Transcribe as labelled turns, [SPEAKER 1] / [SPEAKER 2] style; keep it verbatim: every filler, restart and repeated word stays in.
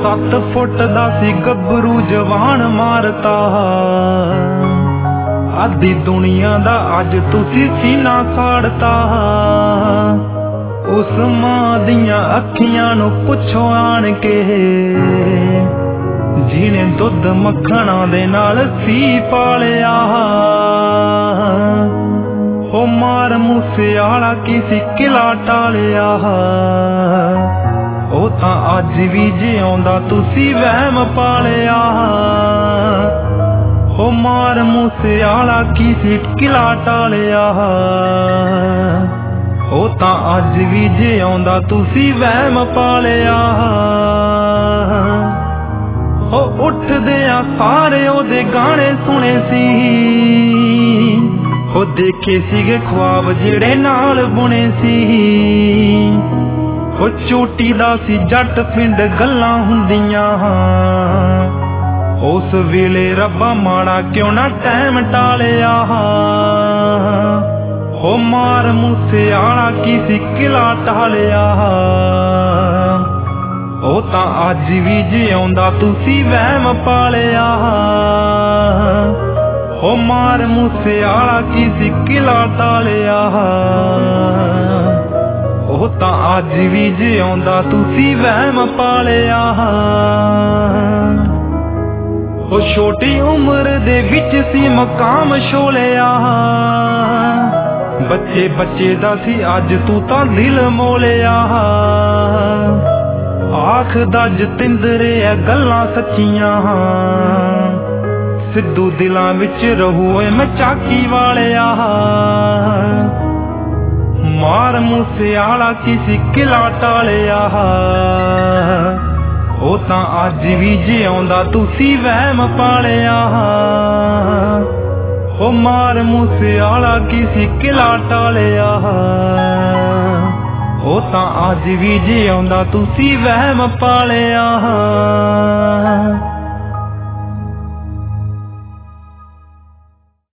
[SPEAKER 1] सत्त फुट दा सी गभरू जवान मारता, आधी दुनिया दा अज तुसी सीना साड़ता। उस मां दियां अखियां नू पुछो आण के, जिने दुध मक्खणा दे नाल सी पालिया। ओ मार मूसेआला किसी किला टालिया, ओ तां अज भी जिउंदा तुसी वहम पालिया। ओ मार मूसेआला किसी किला टालिया, ओ तां अज भी जिउंदा तुसी वहम पालिया। ओ उठदियां सारे ओदे गाने सुने सी, ओ देखे सीगे ख्वाब जिहड़े नाल बुने सी। ओ चोटी दा सी जट पिंड गल्लां हुंदियां, उस वेले रब्बा माड़ा क्यों ना टैम टालिया। ओ मार मूसेआला किसी किला टालिया, ओ तां अज भी जिउंदा तुसी वहम पालिया। ओ मार मूसेआला किसी किला टालिया, ओ तां अज भी जिउंदा तुसी वहम पालिया। ओ छोटी उम्र दे विच सी मकाम छोलिया, बच्चे बच्चे दा सी अज तू तां दिल मोलिया। आखदा जतिंदरे ऐ गल्लां सच्चियां, सिद्धू दिलां विच रहू ऐ मैं चाकी वालिया। मार मूसेआला किसी किला टालिया, ओ तां अज भी जिउंदा तुसी वहम पालिया। ओ मार मूसेआला किसी किला टालिया, ओ तां अज भी जिउंदा तुसी वहम पालिया।